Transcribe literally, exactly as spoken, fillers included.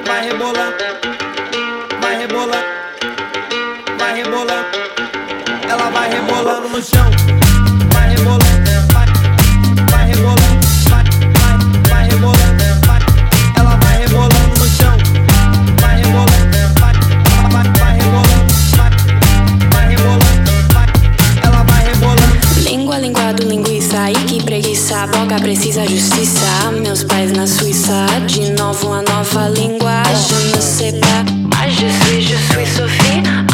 vai rebolando, vai rebolando, vai rebolando. Ela vai rebolando no chão, vai rebolando, vai, vai rebolando, vai, vai, vai rebolando, vai. Ela vai rebolando no chão, vai rebolando, vai, vai, vai rebolando, vai, vai rebolando, vai. Ela vai rebolando. Língua, língua do linguiça, ai que preguiça, boca precisa justiça. Meus pais na Suíça, de novo a nova língua. Je ne sais pas, ah je suis, je suis Sophie.